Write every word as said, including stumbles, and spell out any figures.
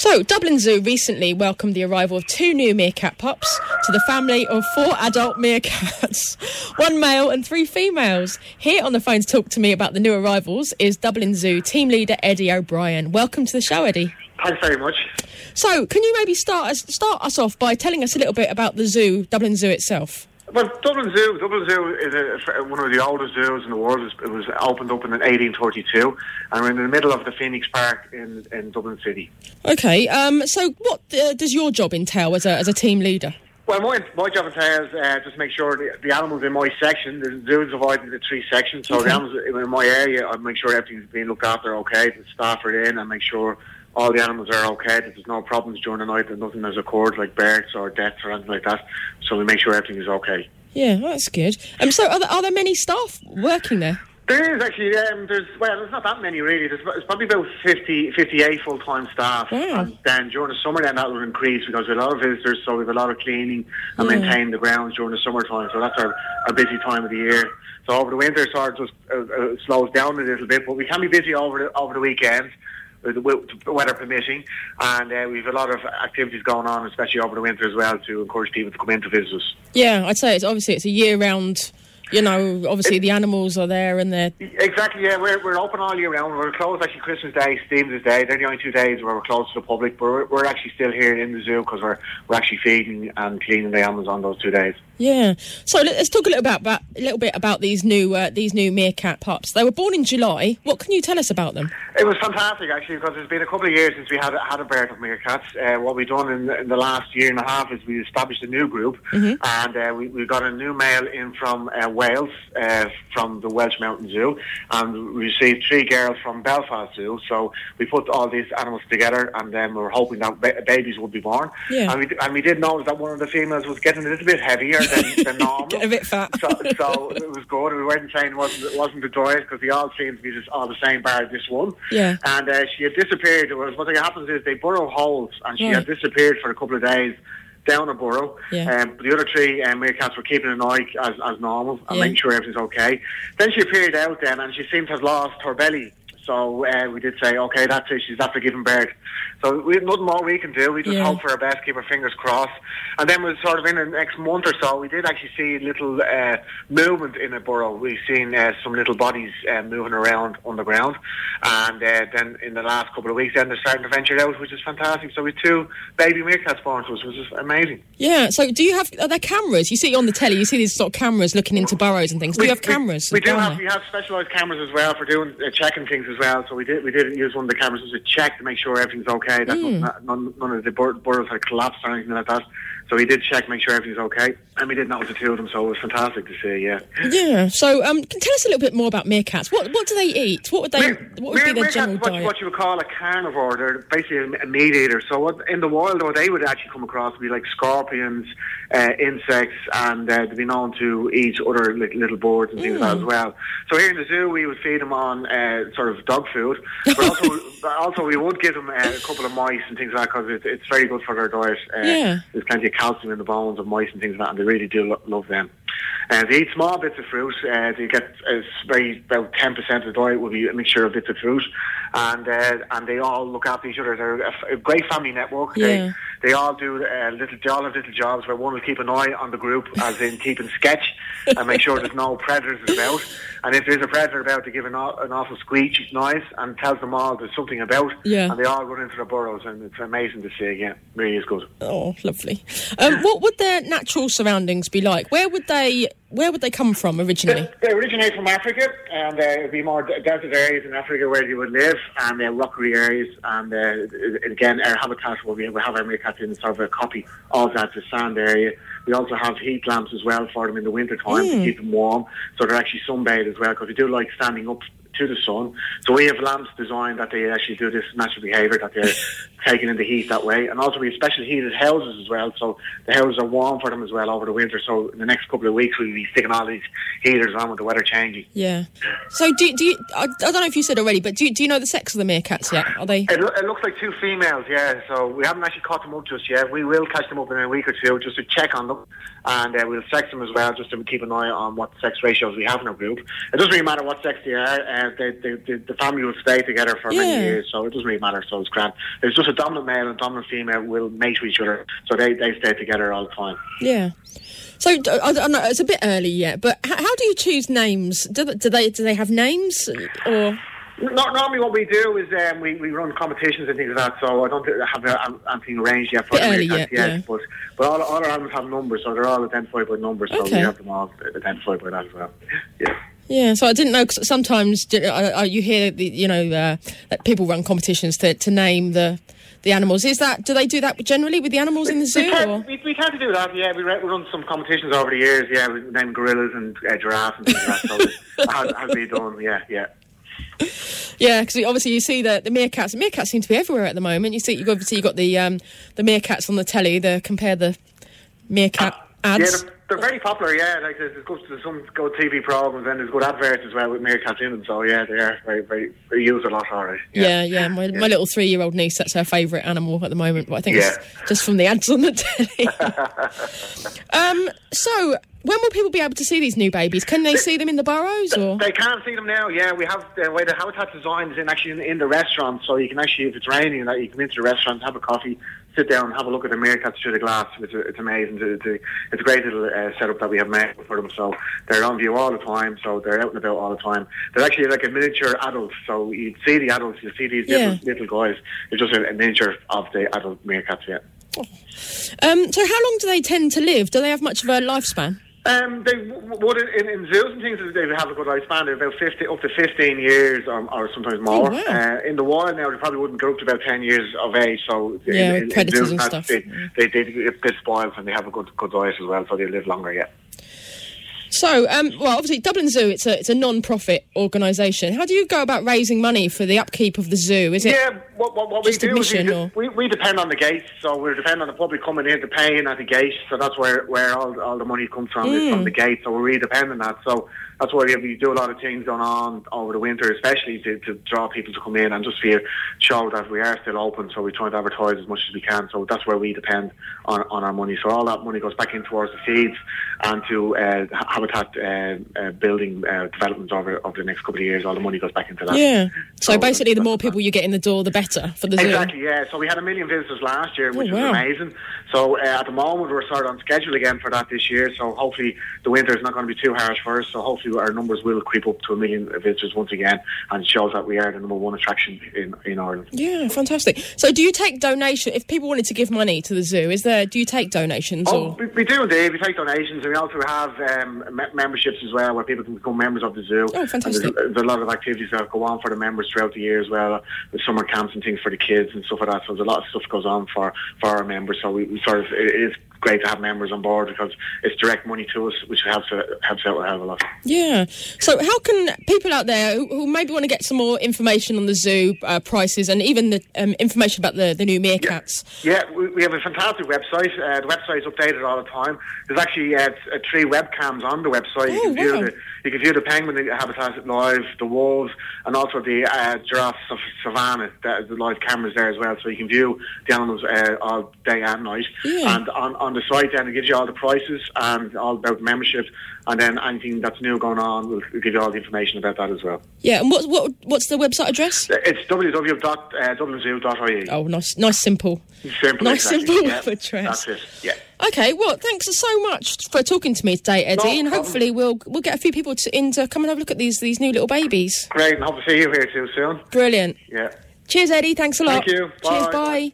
So, Dublin Zoo recently welcomed the arrival of two new meerkat pups to the family of four adult meerkats, one male and three females. Here on the phone to talk to me about the new arrivals is Dublin Zoo team leader Eddie O'Brien. Welcome to the show, Eddie. Thanks very much. So, can you maybe start us, start us off by telling us a little bit about the zoo, Dublin Zoo itself? Well, Dublin Zoo, Dublin Zoo is a, one of the oldest zoos in the world. It was opened up in eighteen thirty-two, and we're in the middle of the Phoenix Park in, in Dublin City. Okay, um, so what uh, does your job entail as a as a team leader? Well, my my job entails uh, just make sure the, the animals in my section, the zoo is divided into three sections, so okay. The animals in my area, I make sure everything's being looked after okay, the staff are in, and make sure all the animals are okay, that there's no problems during the night, that nothing has occurred, like births or deaths or anything like that. So we make sure everything is okay. Yeah, that's good. Um, so are there, are there many staff working there? There is actually, um, there's, well, there's not that many really. There's, there's probably about fifty, fifty-eight full-time staff. Wow. And then during the summer then that will increase because we have a lot of visitors, so we have a lot of cleaning and yeah. maintaining the grounds during the summertime. So that's our, our busy time of the year. So over the winter sort of just uh, uh, slows down a little bit, but we can be busy over the, over the weekends. The weather permitting, and uh, we've a lot of activities going on, especially over the winter as well, to encourage people to come in to visit us. Yeah, I'd say it's obviously it's a year-round. You know, obviously it, the animals are there, and they're exactly. Yeah, we're we're open all year round. We're closed actually Christmas Day, Stephen's Day. They're the only two days where we're closed to the public. But we're, we're actually still here in the zoo because we're we're actually feeding and cleaning the animals on those two days. Yeah. So let's talk a little about, about a little bit about these new uh, these new meerkat pups. They were born in July. What can you tell us about them? It was fantastic actually because it's been a couple of years since we had had a birth of meerkats. Uh, what we've done in, in the last year and a half is we established a new group, mm-hmm. and uh, we we got a new male in from uh, Wales. Uh, from the Welsh Mountain Zoo, and we received three girls from Belfast Zoo. So we put all these animals together, and then we were hoping that ba- babies would be born. Yeah. And we and we did notice that one of the females was getting a little bit heavier than, than normal. Getting a bit fat. So, so it was good. We weren't saying it wasn't it wasn't the diet because they all seemed to be just all the same bar this one. Yeah. And uh, she had disappeared. It was, what happens is they burrow holes, and she right. had disappeared for a couple of days down a burrow. Yeah. Um, the other three um, meerkats were keeping an eye as, as normal and yeah. making sure everything's okay. Then she appeared out then, and she seemed to have lost her belly. So uh, we did say, okay, that's it, she's after giving birth. So we have nothing more we can do. We just yeah. hope for our best, keep our fingers crossed. And then we sort of in the next month or so, we did actually see little uh, movement in the burrow. We've seen uh, some little bodies uh, moving around underground. And uh, then in the last couple of weeks, then they're starting to venture out, which is fantastic. So we had two baby meerkats born to us, which is amazing. Yeah, so do you have, are there cameras? You see on the telly, you see these sort of cameras looking into burrows and things. Do we, you have cameras? We, we do have, we have specialised cameras as well for doing uh, checking things as well. So we did we did use one of the cameras to check to make sure everything's okay, that mm. none, none, none of the bur- burrows had collapsed or anything like that. So we did check, make sure everything's okay, and we did notice the two of them, so it was fantastic to see. Yeah. Yeah. So, um, can tell us a little bit more about meerkats. What what do they eat? What would they? Meer, what would meer, be their general what, diet? What you would call a carnivore. They're basically a meat eater. So what, in the wild, though, they would actually come across to be like scorpions, uh, insects, and uh, they'd be known to eat other like, little birds and things mm. like that as well. So here in the zoo, we would feed them on uh, sort of dog food, but also also we would give them uh, a couple of mice and things like that because it's, it's very good for their diet. Uh, yeah. There's plenty of calcium in the bones of mice and things like that, and they really do lo- love them. Uh, they eat small bits of fruit. Uh, they get uh, very about ten percent of the diet will be a mixture of bits of fruit, and uh, and they all look after each other. They're a, f- a great family network. Yeah. They they all do uh, little, they all have little jobs where one will keep an eye on the group, as in keeping sketch and make sure there's no predators about. And if there's a predator about, they give an, an awful squeak noise and tells them all there's something about. Yeah. And they all run into their burrows, and it's amazing to see. Yeah, really is good. Oh, lovely. Um, what would their natural surroundings be like? Where would they Where would they come from originally? They, they originate from Africa, and uh, it would be more desert areas in Africa where they would live, and uh, rockery areas. And uh, again, our habitat will be we have our meerkats in sort of a copy of that, the sand area. We also have heat lamps as well for them in the winter time mm. to keep them warm, so they're actually sunbathed as well, because they do like standing up to the sun. So we have lamps designed that they actually do this natural behaviour, that they're taking in the heat that way. And also we have special heated houses as well, so the houses are warm for them as well over the winter. So in the next couple of weeks we'll be sticking all these heaters on with the weather changing. Yeah. So do, do you, I, I don't know if you said already, but do you, do you know the sex of the meerkats yet? Are they? It, lo- it looks like two females, yeah. So we haven't actually caught them up just yet. We will catch them up in a week or two just to check on them, and uh, we'll sex them as well, just to keep an eye on what sex ratios we have in our group. It doesn't really matter what sex they are. uh, they, they, they, the family will stay together for Yeah. many years, so it doesn't really matter. So it's grand. There's just a dominant male and dominant female will mate with each other, so they, they stay together all the time. Yeah. So I don't know. It's a bit early yet, but how, how do you choose names? Do, do they do they have names or? Not normally what we do is um, we, we run competitions and things like that, so I don't have uh, anything arranged yet for Bit early yet, yet, yeah. but, but all, all our animals have numbers, so they're all identified by numbers, so Okay. we have them all identified by that as well. Yeah. Yeah, so I didn't know, 'cause sometimes uh, uh, you hear, the, you know, uh, that people run competitions to, to name the the animals. Is that, do they do that generally with the animals in the zoo? We, can, Or? we, we tend to do that, yeah. We, re- we run some competitions over the years, yeah. We name gorillas and uh, giraffes and things like that, so it has, has been done, yeah, yeah. Yeah, because obviously you see the, the meerkats. The meerkats seem to be everywhere at the moment. You see, you obviously you got the um, the meerkats on the telly. The compare the meerkat ads. Yeah, they're, they're very popular, yeah. Like there's, there's, good, there's some good T V programs and there's good adverts as well with meerkats in them. So yeah, they are very, very, they use a lot, alright. Yeah, yeah. yeah. My, my little three-year-old niece, that's her favourite animal at the moment. But I think Yeah. it's just from the ads on the telly. um. So, when will people be able to see these new babies? Can they see them in the burrows or? They can see them now, yeah. We have the way the habitat design is in actually in, in the restaurant, so you can actually, if it's raining, that you come into the restaurant, have a coffee, sit down, have a look at the meerkats through the glass. It's, it's amazing. It's a, it's a great little uh, setup that we have made for them. So they're on view all the time. So they're out and about all the time. They're actually like a miniature adult. So you see the adults, you see these Yeah. little, little guys. They're just a, a miniature of the adult meerkats. Yeah. Um. So, how long do they tend to live? Do they have much of a lifespan? Um, they would in, in zoos and things. They have a good lifespan. They're about fifty, up to fifteen years, or, or sometimes more. Oh, wow. uh, in the wild now, they probably wouldn't grow up to about ten years of age. So Yeah, in, with predators zoos, and that- stuff. they, Mm. they, they, get spoiled and they have a good good diet as well, so they live longer. Yeah. So, um, well, obviously, Dublin Zoo, it's a it's a non-profit organisation. How do you go about raising money for the upkeep of the zoo? Is it Yeah, what, what, what we just do is admission we, or- we, we depend on the gates, so we depend on the public coming in to paying at the gate, so that's where, where all, all the money comes from, is Mm. from the gate, so we really depend on that. So that's why we, we do a lot of things going on over the winter, especially to, to draw people to come in and just feel, show that we are still open, so we try to advertise as much as we can, so that's where we depend on, on our money. So all that money goes back in towards the feeds and to uh, habitat uh, uh, building uh, developments over, over the next couple of years. All the money goes back into that. Yeah. So, So basically, the that's- more people you get in the door, the better for the zoo. Exactly, yeah. So we had a million visitors last year, which Oh, wow. was amazing. So uh, at the moment we're sort of on schedule again for that this year. So hopefully the winter is not going to be too harsh for us. So hopefully our numbers will creep up to a million visitors once again, and it shows that we are the number one attraction in in Ireland. Yeah, fantastic. So, do you take donation if people wanted to give money to the zoo? Is there? Do you take donations Oh, or? we, we do indeed. We take donations, and we also have um, me- memberships as well, where people can become members of the zoo. Oh, fantastic. And there's, there's a lot of activities that go on for the members throughout the year as well. There's summer camps and things for the kids and stuff like that. So there's a lot of stuff goes on for, for our members. So we, we sort of it is great to have members on board because it's direct money to us, which helps uh, helps out a hell of a lot. Yeah. So, how can people out there who, who maybe want to get some more information on the zoo uh, prices and even the um, information about the, the new meerkats? Yeah, we, we have a fantastic website. Uh, the website's updated all the time. There's actually uh, uh, three webcams on the website. You Oh, can view wow. the you can view the penguin habitat live, the wolves, and also the uh, giraffes of savannah. The, the live cameras there as well, so you can view the animals uh, all day and night. Yeah. And on, on the site, then it gives you all the prices and all about the membership, and then anything that's new going on, we'll, we'll give you all the information about that as well. Yeah. And what what what's the website address? It's w w w dot dublin zoo dot i e. Oh, nice, nice, simple. Simple, Nice, exactly. simple Yeah, address. That's it. Yeah. Okay, well, thanks so much for talking to me today, Eddie, No and problem. hopefully we'll we'll get a few people to, in to come and have a look at these these new little babies. Great, and hope to see you here too soon. Brilliant. Yeah. Cheers, Eddie. Thanks a lot. Thank you. Cheers. Bye. Bye.